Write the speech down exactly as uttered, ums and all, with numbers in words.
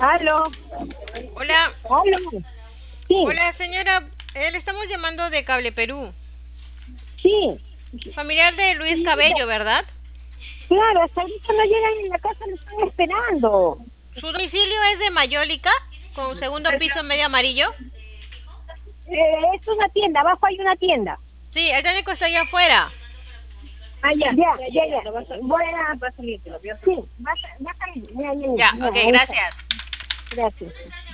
Aló, Hola, aló. Sí, hola señora, eh, le estamos llamando de Cable Perú, sí. familiar de Luis Señorita, Cabello, ¿verdad? claro, hasta ahorita no llegan en la casa, lo están esperando. Su domicilio es de Mayólica, con segundo piso medio amarillo. Eh, es una tienda, abajo hay una tienda. Sí, el técnico está allá afuera. Ah, ya, ya, ya, ya. Voy a... Va a salir, te lo voy a... Sí, va a, va a salir. Ya, ya, ya, Ya, ya, ok, ahí está. gracias. Gracias.